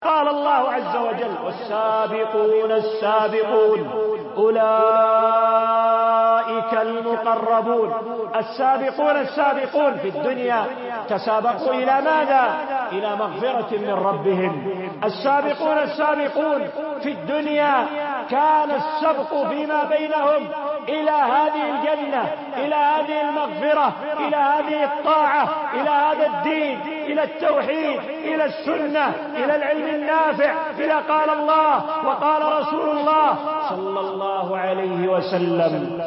قال الله عز وجل: والسابقون السابقون أولئك المقربون. السابقون السابقون في الدنيا تسابقوا إلى ماذا؟ إلى مغفرة من ربهم. السابقون السابقون في الدنيا كان السبق فيما بينهم إلى هذه الجنة، إلى هذه المغفرة، إلى هذه الطاعة، إلى هذا الدين، إلى التوحيد، إلى السنة، إلى العلم النافع، إلى قال الله وقال رسول الله صلى الله عليه وسلم.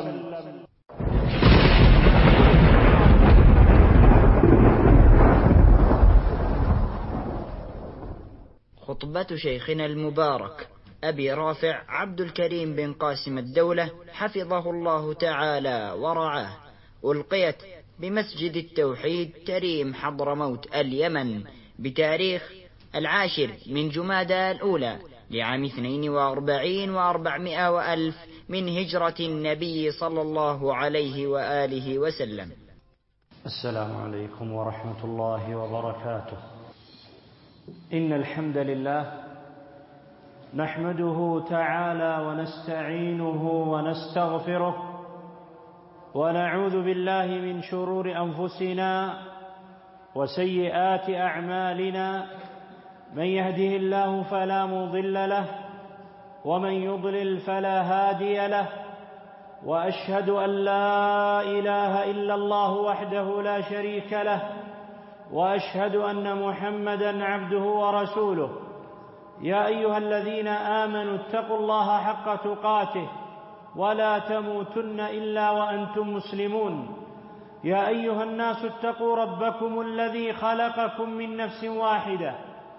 خطبة شيخنا المبارك أبي رافع عبد الكريم بن قاسم الدولة حفظه الله تعالى ورعاه، ألقيت بمسجد التوحيد تريم حضرموت اليمن بتاريخ 10 من جمادى الأولى لعام 42 و400 وألف من هجرة النبي صلى الله عليه وآله وسلم. السلام عليكم ورحمة الله وبركاته. إن الحمد لله نحمده تعالى ونستعينه ونستغفره ونعوذ بالله من شرور أنفسنا وسيئات أعمالنا، من يهده الله فلا مضل له ومن يضلل فلا هادي له، وأشهد أن لا إله إلا الله وحده لا شريك له، وأشهد أن محمدًا عبده ورسوله. يا أيها الذين آمنوا اتقوا الله حق تقاته ولا تموتن إلا وأنتم مسلمون. يا أيها الناس اتقوا ربكم الذي خلقكم من نفس واحدة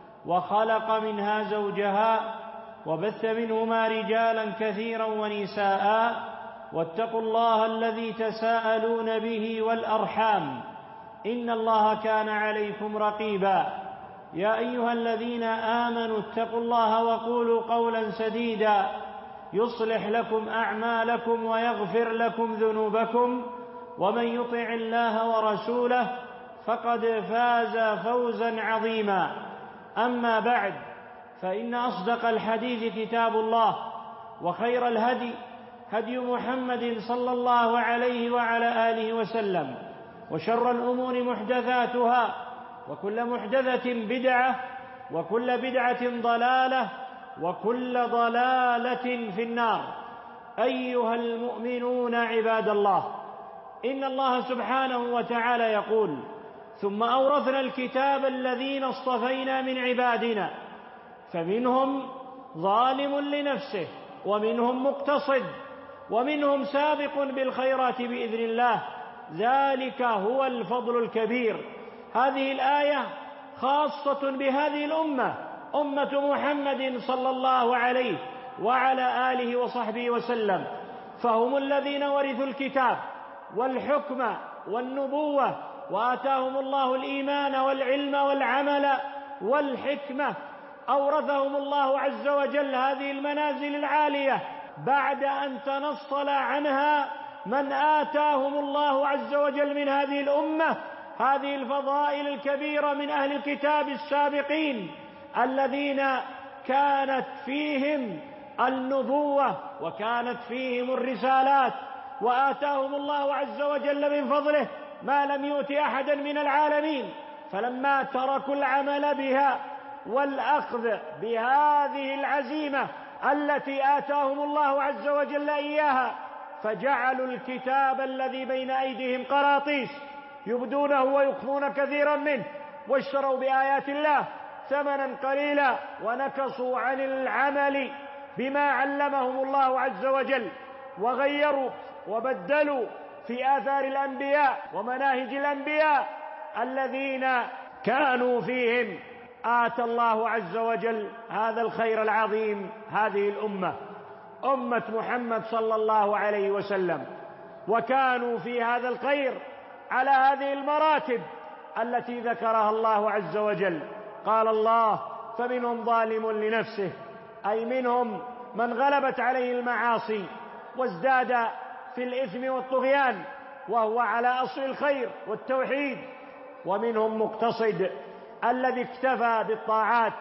وخلق منها زوجها وبث منهما رجالا كثيرا ونساء، واتقوا الله الذي تساءلون به والأرحام، إن الله كان عليكم رقيبا. يا أيها الذين آمنوا اتقوا الله وقولوا قولا سديدا يصلح لكم أعمالكم ويغفر لكم ذنوبكم، ومن يطع الله ورسوله فقد فاز فوزا عظيما. أما بعد، فإن أصدق الحديث كتاب الله، وخير الهدي هدي محمد صلى الله عليه وعلى آله وسلم، وشر الأمور محدثاتها، وكل محدثة بدعة، وكل بدعة ضلالة، وكل ضلالة في النار. أيها المؤمنون عباد الله، إن الله سبحانه وتعالى يقول: ثم أورثنا الكتاب الذين اصطفينا من عبادنا فمنهم ظالم لنفسه ومنهم مقتصد ومنهم سابق بالخيرات بإذن الله، ذلك هو الفضل الكبير. هذه الآية خاصة بهذه الأمة، أمة محمد صلى الله عليه وعلى آله وصحبه وسلم، فهم الذين ورثوا الكتاب والحكم والنبوة، وآتاهم الله الإيمان والعلم والعمل والحكمة. أورثهم الله عز وجل هذه المنازل العالية بعد أن تنصل عنها من آتاهم الله عز وجل من هذه الأمة هذه الفضائل الكبيرة من أهل الكتاب السابقين الذين كانت فيهم النبوة وكانت فيهم الرسالات، وآتاهم الله عز وجل من فضله ما لم يؤت أحدا من العالمين. فلما تركوا العمل بها والأخذ بهذه العزيمة التي آتاهم الله عز وجل إياها، فجعلوا الكتاب الذي بين أيديهم قراطيس يبدونه ويخفون كثيرا منه، واشتروا بآيات الله ثمنا قليلا، ونكصوا عن العمل بما علمهم الله عز وجل، وغيروا وبدلوا في آثار الأنبياء ومناهج الأنبياء الذين كانوا فيهم آتى الله عز وجل هذا الخير العظيم هذه الأمة، أمة محمد صلى الله عليه وسلم. وكانوا في هذا الخير على هذه المراتب التي ذكرها الله عز وجل. قال الله: فمنهم ظالم لنفسه، أي منهم من غلبت عليه المعاصي وازداد في الإثم والطغيان وهو على أصل الخير والتوحيد، ومنهم مقتصد الذي اكتفى بالطاعات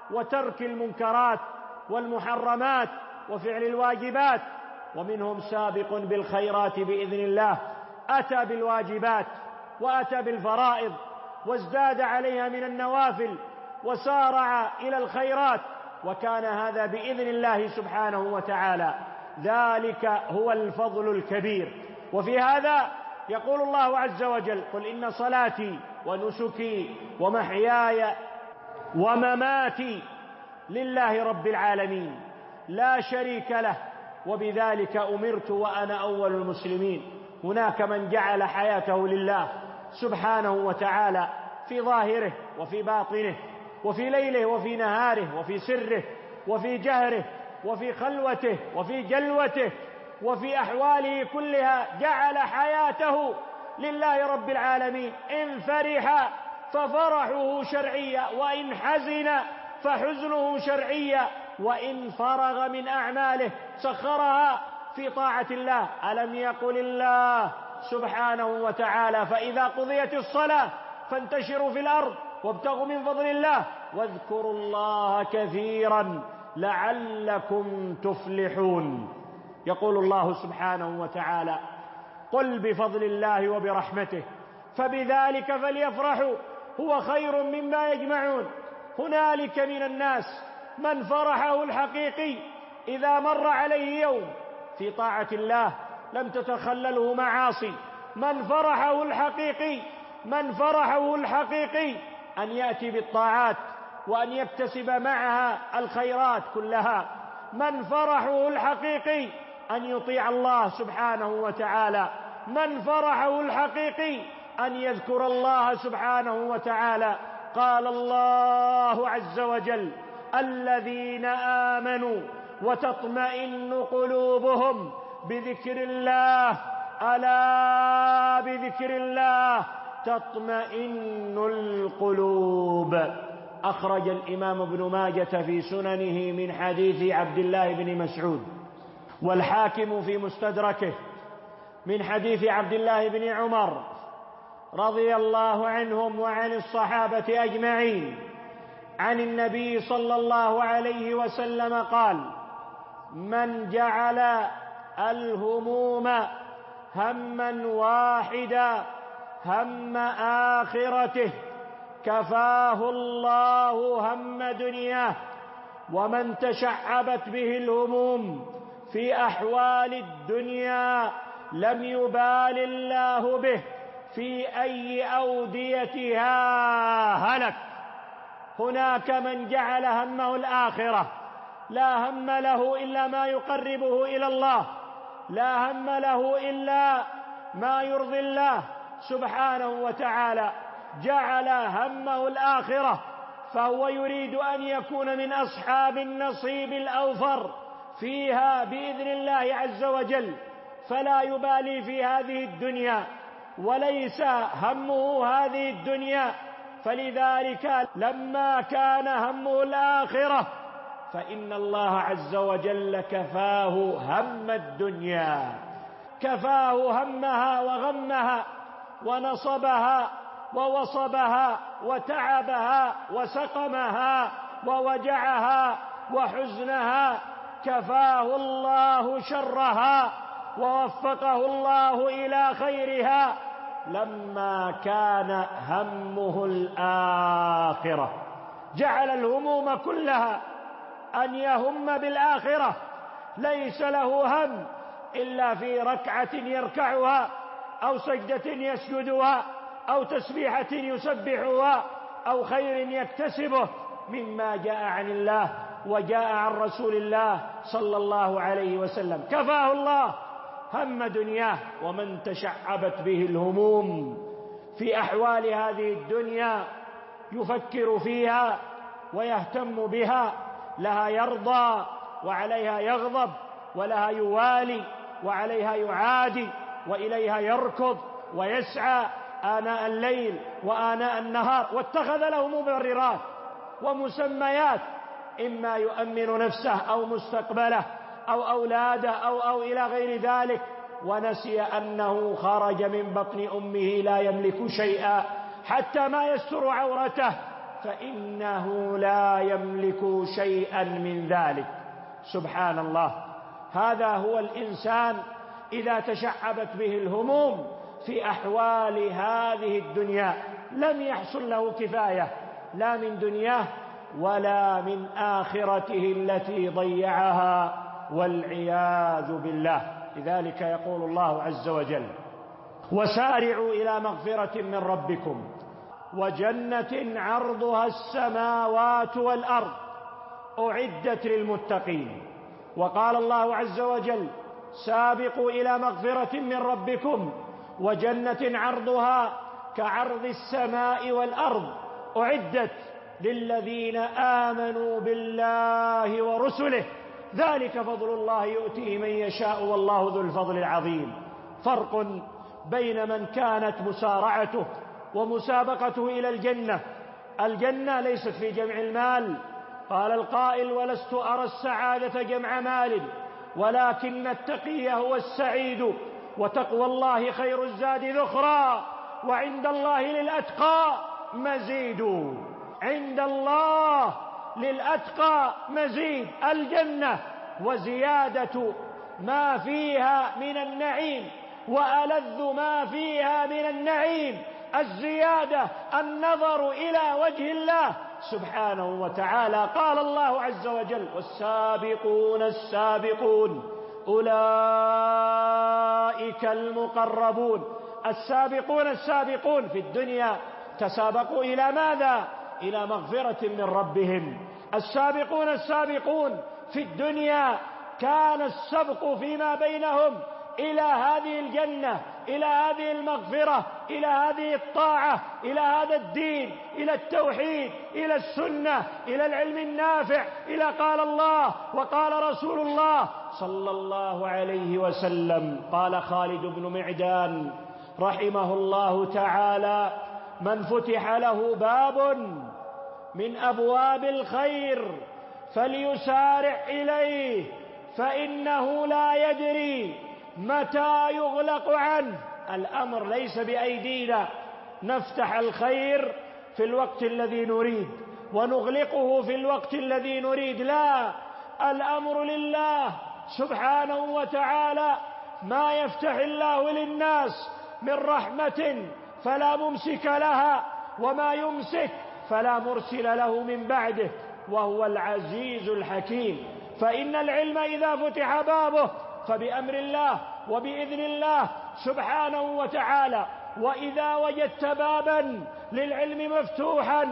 وترك المنكرات والمحرمات وفعل الواجبات، ومنهم سابق بالخيرات بإذن الله، أتى بالواجبات وأتى بالفرائض وازداد عليها من النوافل وسارع إلى الخيرات، وكان هذا بإذن الله سبحانه وتعالى. ذلك هو الفضل الكبير. وفي هذا يقول الله عز وجل: قل إن صلاتي ونسكي ومحياي ومماتي لله رب العالمين لا شريك له وبذلك أمرت وأنا أول المسلمين. هناك من جعل حياته لله سبحانه وتعالى في ظاهره وفي باطنه، وفي ليله وفي نهاره، وفي سره وفي جهره، وفي خلوته وفي جلوته، وفي أحواله كلها جعل حياته لله رب العالمين. إن فرح ففرحه شرعيا، وإن حزن فحزنه شرعيا، وإن فرغ من أعماله سخرها في طاعة الله. ألم يقل الله سبحانه وتعالى: فإذا قضيت الصلاة فانتشروا في الأرض وابتغوا من فضل الله واذكروا الله كثيرا لعلكم تفلحون. يقول الله سبحانه وتعالى: قل بفضل الله وبرحمته فبذلك فليفرحوا هو خير مما يجمعون. هنالك من الناس من فرحه الحقيقي إذا مر عليه يوم في طاعة الله لم تتخلله معاصي. من فرحه الحقيقي أن يأتي بالطاعات وأن يكتسب معها الخيرات كلها. من فرحه الحقيقي أن يطيع الله سبحانه وتعالى. من فرحه الحقيقي أن يذكر الله سبحانه وتعالى. قال الله عز وجل: الذين آمنوا وتطمئن قلوبهم بذكر الله ألا بذكر الله تطمئن القلوب. أخرج الإمام ابن ماجة في سننه من حديث عبد الله بن مسعود، والحاكم في مستدركه من حديث عبد الله بن عمر رضي الله عنهم وعن الصحابة أجمعين عن النبي صلى الله عليه وسلم قال: من جعل الهموم هما واحدا هم آخرته كفاه الله هم دنياه. ومن تشعبت به الهموم في أحوال الدنيا لم يبال الله به في أي أوديتها هلك. هناك من جعل همه الآخرة، لا هم له إلا ما يقربه إلى الله، لا هم له إلا ما يرضي الله سبحانه وتعالى. جعل همه الآخرة، فهو يريد أن يكون من أصحاب النصيب الأوفر فيها بإذن الله عز وجل، فلا يبالي في هذه الدنيا وليس همه هذه الدنيا. فلذلك لما كان همه الآخرة فإن الله عز وجل كفاه هم الدنيا، كفاه همها وغمها ونصبها ووصبها وتعبها وسقمها ووجعها وحزنها. كفاه الله شرها ووفقه الله إلى خيرها لما كان همه الآخرة. جعل الهموم كلها أن يهم بالآخرة، ليس له هم إلا في ركعة يركعها أو سجدة يسجدها أو تسبيحة يسبحها أو خير يكتسبه مما جاء عن الله وجاء عن رسول الله صلى الله عليه وسلم. كفاه الله هم دنياه. ومن تشعبت به الهموم في أحوال هذه الدنيا يفكر فيها ويهتم بها، لها يرضى وعليها يغضب، ولها يوالي وعليها يعادي، وإليها يركض ويسعى آناء الليل وآناء النهار، واتخذ له مبررات ومسميات، إما يؤمن نفسه أو مستقبله أو أولاده أو إلى غير ذلك، ونسي أنه خرج من بطن أمه لا يملك شيئا حتى ما يستر عورته، فإنه لا يملك شيئا من ذلك. سبحان الله. هذا هو الإنسان إذا تشعبت به الهموم في أحوال هذه الدنيا لم يحصل له كفاية لا من دنياه ولا من آخرته التي ضيعها والعياذ بالله. لذلك يقول الله عز وجل: وسارعوا إلى مغفرة من ربكم وجنة عرضها السماوات والأرض أعدت للمتقين. وقال الله عز وجل: سابقوا إلى مغفرة من ربكم وجنة عرضها كعرض السماء والأرض أعدت للذين آمنوا بالله ورسله ذلك فضل الله يؤتيه من يشاء والله ذو الفضل العظيم. فرق بين من كانت مسارعته ومسابقته إلى الجنة. الجنة ليست في جمع المال. قال القائل: ولست أرى السعادة جمع مال ولكن التقي هو السعيد وتقوى الله خير الزاد ذخرا وعند الله للأتقى مزيد. عند الله للأتقى مزيد. الجنة وزيادة ما فيها من النعيم وألذ ما فيها من النعيم الزيادة النظر إلى وجه الله سبحانه وتعالى. قال الله عز وجل: والسابقون السابقون أولئك المقربون. السابقون السابقون في الدنيا تسابقوا إلى ماذا؟ إلى مغفرة من ربهم. السابقون السابقون في الدنيا كان السبق فيما بينهم إلى هذه الجنة، إلى هذه المغفرة، إلى هذه الطاعة، إلى هذا الدين، إلى التوحيد، إلى السنة، إلى العلم النافع، إلى قال الله وقال رسول الله صلى الله عليه وسلم. قال خالد بن معدان رحمه الله تعالى: من فتح له باب من أبواب الخير فليسارع إليه فإنه لا يدري متى يغلق عنه. الأمر ليس بأيدينا نفتح الخير في الوقت الذي نريد ونغلقه في الوقت الذي نريد، لا، الأمر لله سبحانه وتعالى. ما يفتح الله للناس من رحمة فلا ممسك لها وما يمسك فلا مرسل له من بعده وهو العزيز الحكيم. فإن العلم إذا فتح بابه فبأمر الله وبإذن الله سبحانه وتعالى. وإذا وجدت بابا للعلم مفتوحا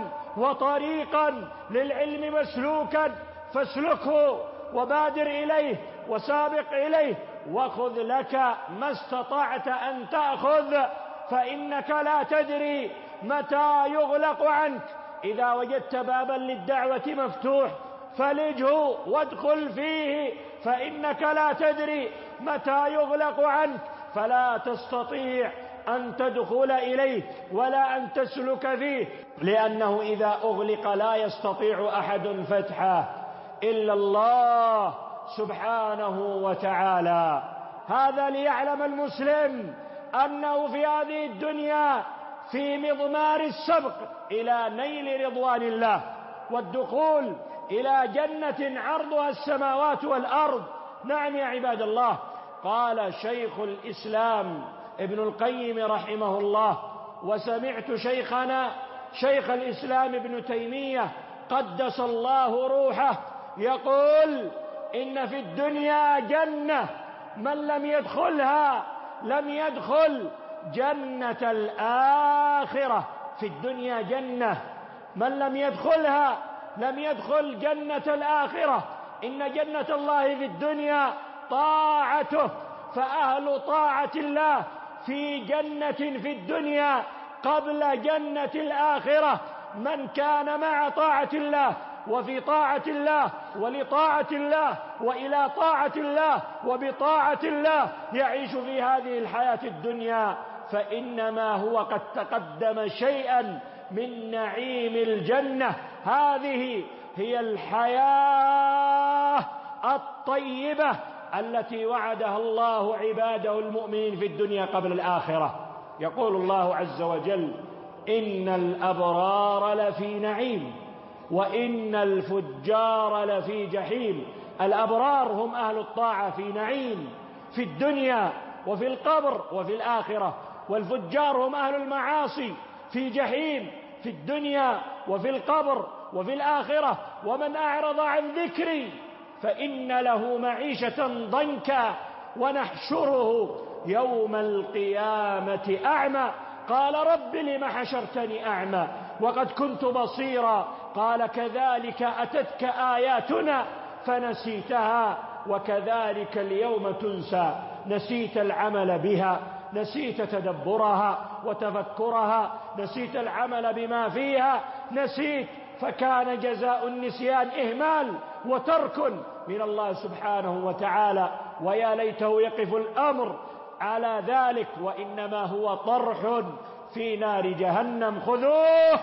وطريقا للعلم مسلوكا فاسلكه وبادر إليه وسابق إليه وخذ لك ما استطعت أن تأخذ، فإنك لا تدري متى يغلق عنك. إذا وجدت بابا للدعوة مفتوح فلجه وادخل فيه، فإنك لا تدري متى يغلق عنك فلا تستطيع أن تدخل إليه ولا أن تسلك فيه، لأنه إذا أغلق لا يستطيع أحد فتحه إلا الله سبحانه وتعالى. هذا ليعلم المسلم أنه في هذه الدنيا في مضمار السبق إلى نيل رضوان الله والدخول إلى جنة عرضها السماوات والأرض. نعم يا عباد الله. قال شيخ الإسلام ابن القيم رحمه الله، وسمعت شيخنا شيخ الإسلام ابن تيمية قدس الله روحه يقول: إن في الدنيا جنة من لم يدخلها لم يدخل جنة الآخرة. في الدنيا جنة من لم يدخلها لم يدخل جنة الآخرة. إن جنة الله في الدنيا طاعته، فأهل طاعة الله في جنة في الدنيا قبل جنة الآخرة من كان مع طاعة الله وفي طاعة الله ولطاعة الله وإلى طاعة الله وبطاعة الله يعيش في هذه الحياة الدنيا، فإنما هو قد تقدم شيئا من نعيم الجنة. هذه هي الحياة الطيبة التي وعدها الله عباده المؤمنين في الدنيا قبل الآخرة. يقول الله عز وجل: إن الأبرار لفي نعيم وإن الفجار لفي جحيم. الأبرار هم أهل الطاعة في نعيم في الدنيا وفي القبر وفي الآخرة، والفجار هم أهل المعاصي في جحيم في الدنيا وفي القبر وفي الآخرة. ومن أعرض عن ذكري فإن له معيشة ضنكا ونحشره يوم القيامة أعمى. قال رب لم حشرتني أعمى وقد كنت بصيرا. قال كذلك أتتك آياتنا فنسيتها وكذلك اليوم تنسى. نسيت العمل بها، نسيت تدبرها وتفكرها، نسيت العمل بما فيها، نسيت. فكان جزاء النسيان إهمال وترك من الله سبحانه وتعالى. ويا ليته يقف الأمر على ذلك، وإنما هو طرح في نار جهنم. خذوه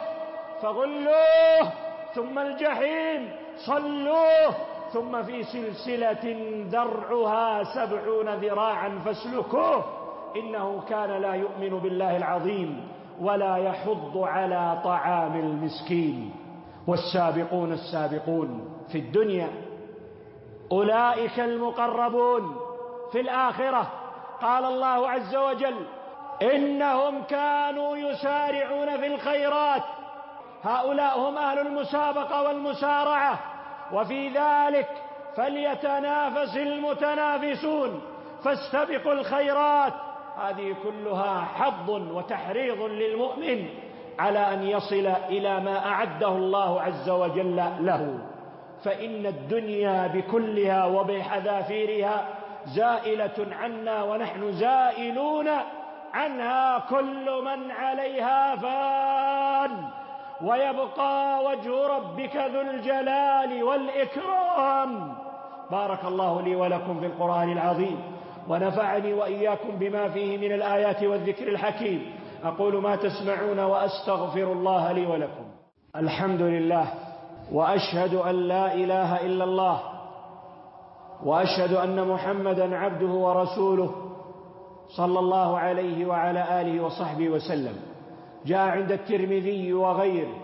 فغلوه ثم الجحيم صلوه ثم في سلسلة ذرعها 70 ذراعا فاسلكوه إنه كان لا يؤمن بالله العظيم ولا يحض على طعام المسكين. والسابقون السابقون في الدنيا أولئك المقربون في الآخرة. قال الله عز وجل إنهم كانوا يسارعون في الخيرات. هؤلاء هم أهل المسابقة والمسارعة، وفي ذلك فليتنافس المتنافسون، فاستبقوا الخيرات. هذه كلها حظ وتحريض للمؤمن على أن يصل إلى ما أعده الله عز وجل له. فإن الدنيا بكلها وبحذافيرها زائلة عنا ونحن زائلون عنها. كل من عليها فان ويبقى وجه ربك ذو الجلال والإكرام. بارك الله لي ولكم في القرآن العظيم، ونفعني وإياكم بما فيه من الآيات والذكر الحكيم. أقول ما تسمعون وأستغفر الله لي ولكم. الحمد لله، وأشهد أن لا إله إلا الله، وأشهد أن محمدا عبده ورسوله صلى الله عليه وعلى آله وصحبه وسلم. جاء عند الترمذي وغيره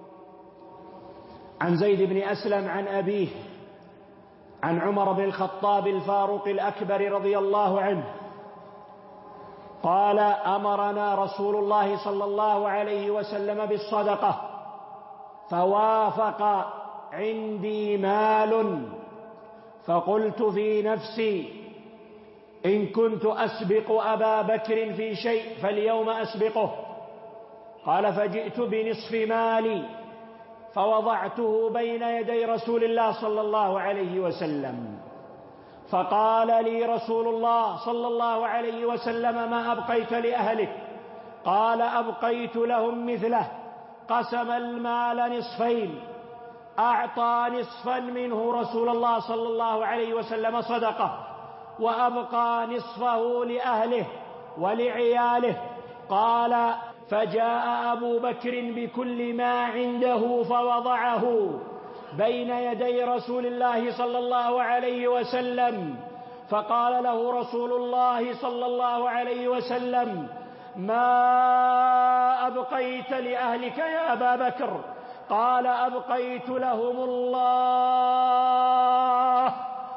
عن زيد بن أسلم عن أبيه عن عمر بن الخطاب الفاروق الأكبر رضي الله عنه قال أمرنا رسول الله صلى الله عليه وسلم بالصدقة، فوافق عندي مال، فقلت في نفسي إن كنت أسبق أبا بكر في شيء فاليوم أسبقه. قال فجئت بنصف مالي فوضعته بين يدي رسول الله صلى الله عليه وسلم، فقال لي رسول الله صلى الله عليه وسلم ما أبقيت لأهلك؟ قال أبقيت لهم مثله. قسم المال نصفين، أعطى نصفا منه رسول الله صلى الله عليه وسلم صدقة، وأبقى نصفه لأهله ولعياله. قال فجاء أبو بكر بكل ما عنده فوضعه بين يدي رسول الله صلى الله عليه وسلم، فقال له رسول الله صلى الله عليه وسلم ما أبقيت لأهلك يا أبا بكر؟ قال أبقيت لهم الله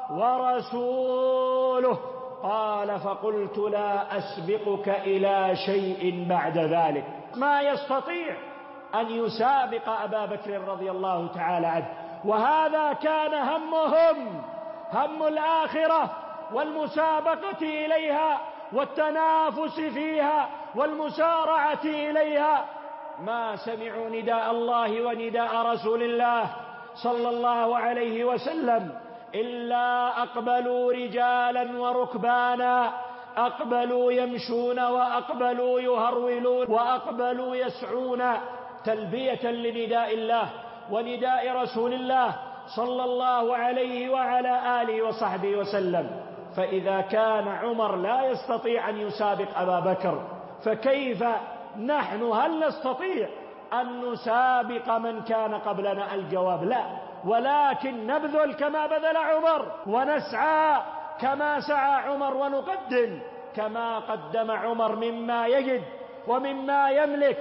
ورسوله. قال فقلت لا أسبقك إلى شيء بعد ذلك. ما يستطيع أن يسابق أبا بكر رضي الله تعالى عنه، وهذا كان همهم، هم الآخرة والمسابقة إليها والتنافس فيها والمسارعة إليها. ما سمعوا نداء الله ونداء رسول الله صلى الله عليه وسلم إلا أقبلوا رجالا وركبانا، أقبلوا يمشون وأقبلوا يهرولون وأقبلوا يسعون تلبية لنداء الله ونداء رسول الله صلى الله عليه وعلى آله وصحبه وسلم. فإذا كان عمر لا يستطيع أن يسابق أبا بكر، فكيف نحن؟ هل نستطيع أن نسابق من كان قبلنا؟ الجواب لا، ولكن نبذل كما بذل عمر، ونسعى كما سعى عمر، ونقدم كما قدم عمر مما يجد ومما يملك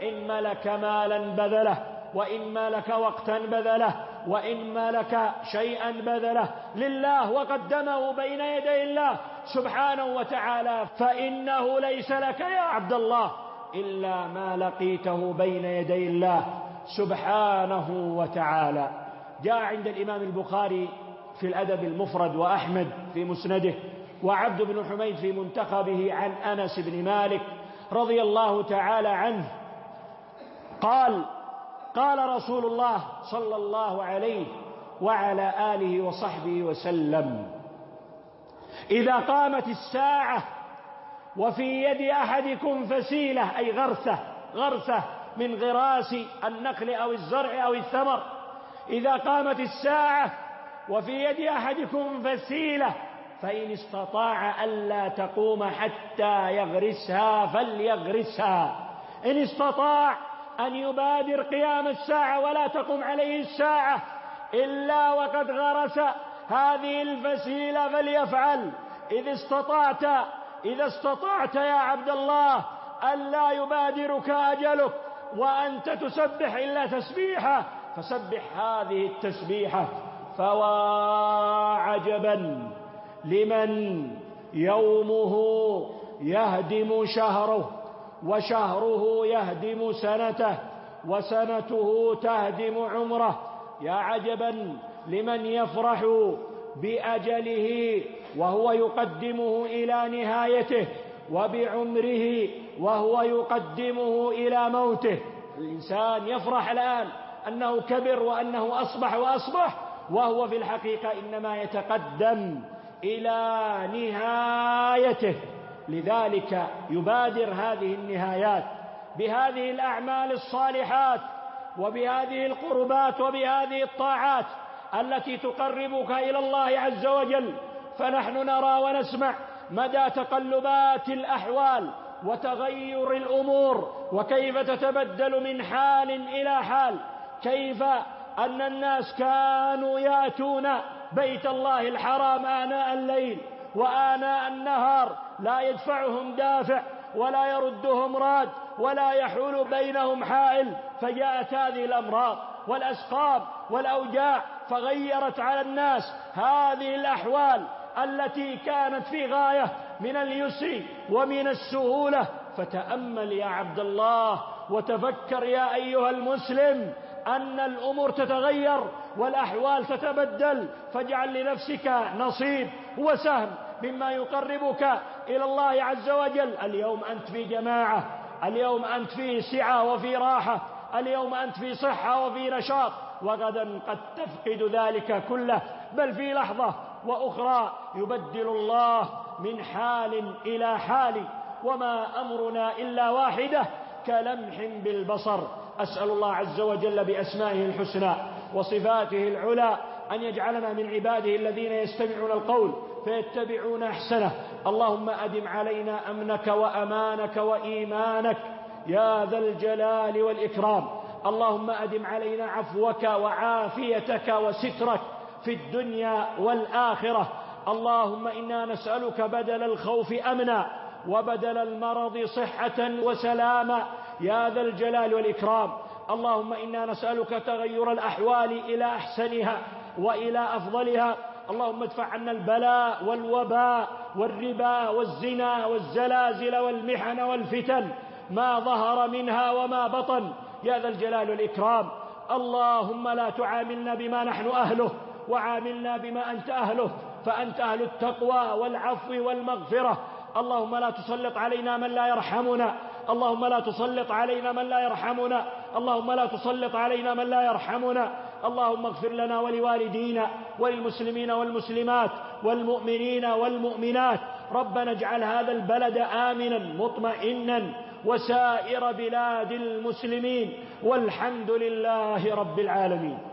إن ملك مالا بذله، وإن ملك وقتا بذله، وإن ملك شيئا بذله لله وقدمه بين يدي الله سبحانه وتعالى، فإنه ليس لك يا عبد الله إلا ما لقيته بين يدي الله سبحانه وتعالى. جاء عند الإمام البخاري في الأدب المفرد، وأحمد في مسنده، وعبد بن حميد في منتخبه عن أنس بن مالك رضي الله تعالى عنه قال: قال رسول الله صلى الله عليه وعلى آله وصحبه وسلم: إذا قامت الساعة وفي يد أحدكم فسيلة، أي غرسة من غراس النخل أو الزرع أو الثمر، إذا قامت الساعة وفي يد أحدكم فسيلة فإن استطاع ألا تقوم حتى يغرسها فليغرسها. إن استطاع أن يبادر قيام الساعة ولا تقوم عليه الساعة إلا وقد غرس هذه الفسيلة فليفعل. إذا استطعت يا عبد الله ألا يبادرك أجلك وأنت تسبح إلا تسبيحة فسبح هذه التسبيحة. فوا عجبا لمن يومه يهدم شهره، وشهره يهدم سنته، وسنته تهدم عمره. يا عجبا لمن يفرح بأجله وهو يقدمه إلى نهايته، وبعمره وهو يقدمه إلى موته. الإنسان يفرح الآن أنه كبر وأنه أصبح وهو في الحقيقة إنما يتقدم إلى نهايته. لذلك يبادر هذه النهايات بهذه الأعمال الصالحات وبهذه القربات وبهذه الطاعات التي تقربك إلى الله عز وجل. فنحن نرى ونسمع مدى تقلبات الأحوال وتغير الأمور، وكيف تتبدل من حال إلى حال، كيف أن الناس كانوا يأتون بيت الله الحرام آناء الليل وآناء النهار لا يدفعهم دافع ولا يردهم راد ولا يحول بينهم حائل، فجاءت هذه الأمراض والأسقام والأوجاع فغيرت على الناس هذه الأحوال التي كانت في غاية من اليسر ومن السهولة. فتأمل يا عبد الله وتفكر يا أيها المسلم أن الأمور تتغير والأحوال تتبدل، فاجعل لنفسك نصيب وسهم مما يقربك إلى الله عز وجل. اليوم أنت في جماعة، اليوم أنت في سعة وفي راحة، اليوم أنت في صحة وفي نشاط، وغدا قد تفقد ذلك كله، بل في لحظة وأخرى يبدل الله من حال إلى حال، وما أمرنا إلا واحدة كلمح بالبصر. أسأل الله عز وجل بأسمائه الحسنى وصفاته العلى أن يجعلنا من عباده الذين يستمعون القول فيتبعون أحسنه. اللهم أدم علينا أمنك وأمانك وإيمانك يا ذا الجلال والإكرام. اللهم أدم علينا عفوك وعافيتك وسترك في الدنيا والآخرة. اللهم إنا نسألك بدل الخوف أمنا وبدل المرض صحة وسلاما يا ذا الجلال والإكرام. اللهم إنا نسألك تغير الأحوال إلى أحسنها وإلى أفضلها. اللهم ادفع عنا البلاء والوباء والربا والزنا والزلازل والمحن والفتن ما ظهر منها وما بطن يا ذا الجلال والإكرام. اللهم لا تعاملنا بما نحن أهله وعاملنا بما أنت أهله، فأنت أهل التقوى والعفو والمغفرة. اللهم لا تسلط علينا من لا يرحمنا، اللهم لا تسلط علينا من لا يرحمنا، اللهم لا تسلط علينا من لا يرحمنا. اللهم اغفر لنا ولوالدينا وللمسلمين والمسلمات والمؤمنين والمؤمنات. ربنا اجعل هذا البلد آمنا مطمئنا وسائر بلاد المسلمين، والحمد لله رب العالمين.